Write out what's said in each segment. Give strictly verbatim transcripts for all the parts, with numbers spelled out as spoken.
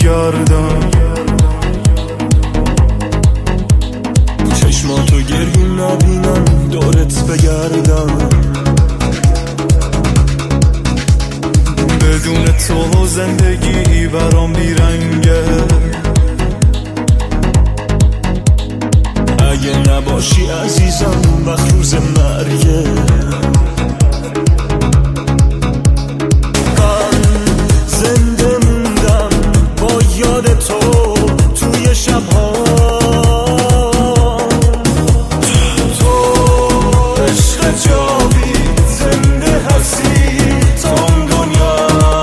گردم، چشماتو گریون نبینم دورت بگردم. بدون تو زندگی برام بیرنگه، اگه نباشی عزیزم وقت روز مرگه. من زنده موندم با یاد تو توی شبها، تو عشق جاوید زنده هستی تا اون دنیا.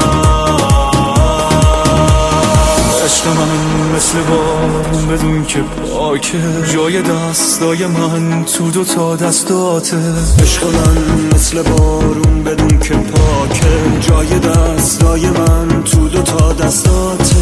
عشق من مثل بارون بدون که پاکه، جای دستای من تو دو تا دستاته. عشق من مثل بارون بدون که پاکه، جای دستای من تو دو تا دستاته.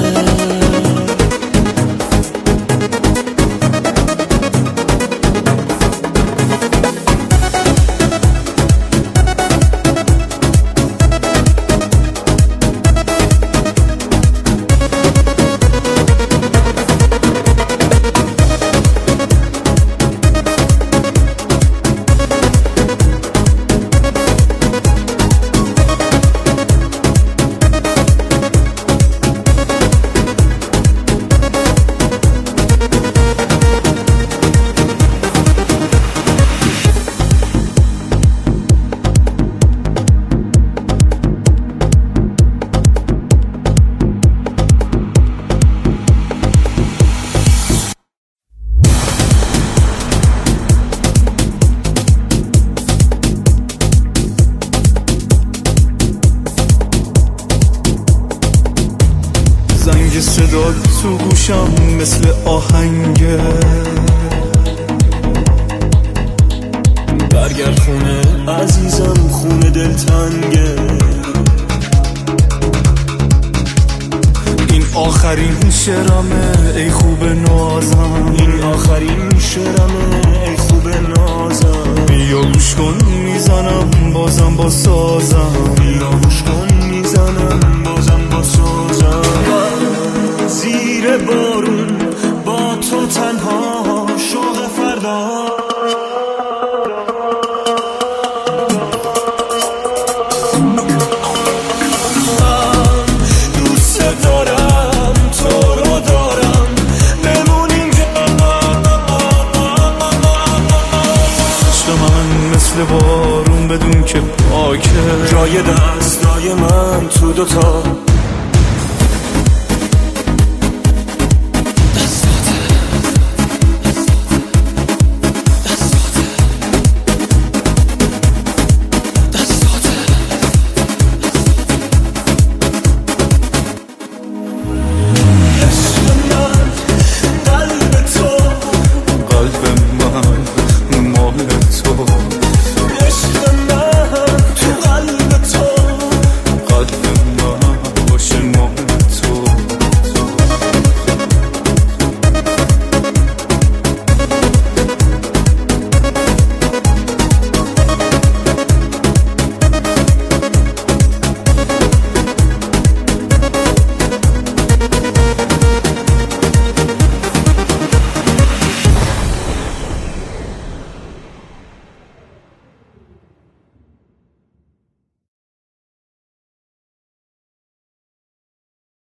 زنگ صدا تو گوشم مثل آهنگه، برگرد خونه عزیزم خونه دلتنگه. این آخرین شعرمه ای خوب نازم، این آخرین شعرمه ای خوب نازم. بیا گوش کن میزنم بازم با سازم، بیا گوش کن میزنم بازم با سازم. زیر بارون با تو تنها شوق فردا، من دوست دارم تو رو دارم بمون اینجا. عشق من مثل بارون بدون که پاکه، جای دستای من تو دوتا